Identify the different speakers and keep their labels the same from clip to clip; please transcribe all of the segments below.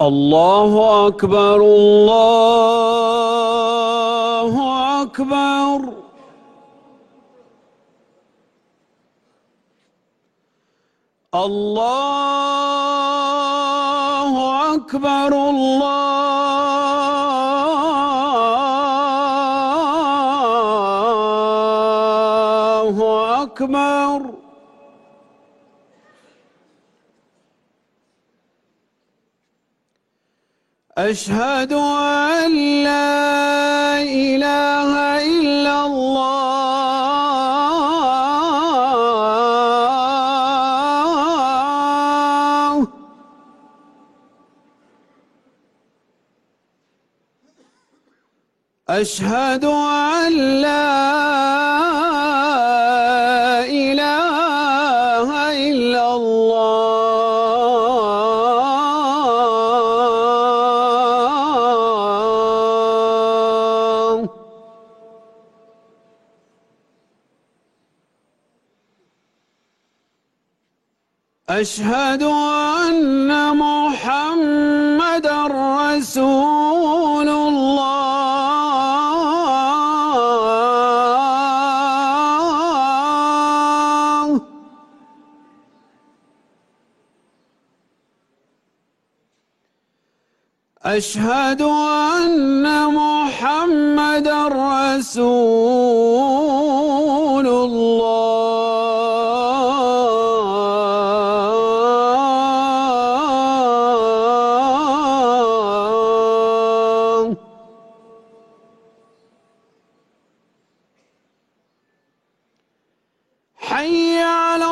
Speaker 1: الله أكبر الله أكبر. الله أكبر الله أكبر. أشهد أن لا إله إلا الله. أشهد أن لا إله إلا الله. أشهد أن محمدًا رسول الله. أشهد أن محمدًا رسول الله. حي على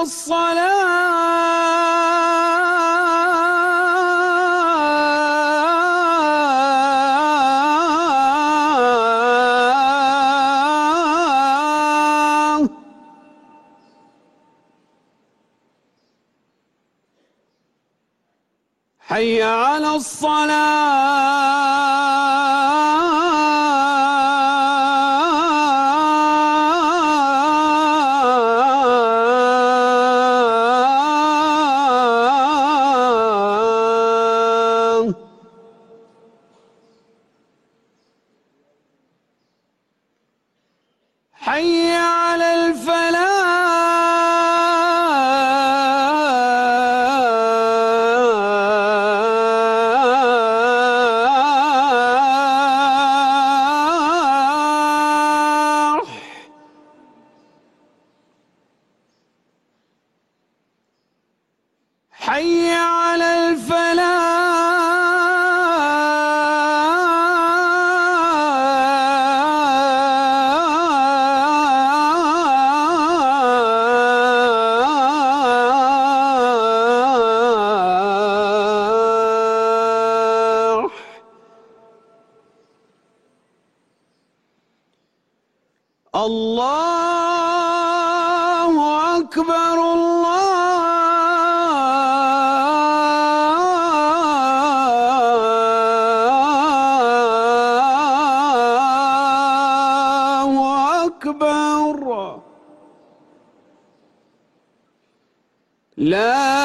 Speaker 1: الصلاة. حي على الصلاة. حي على الفلاح. حي على الفلاح. الله أكبر الله أكبر. لا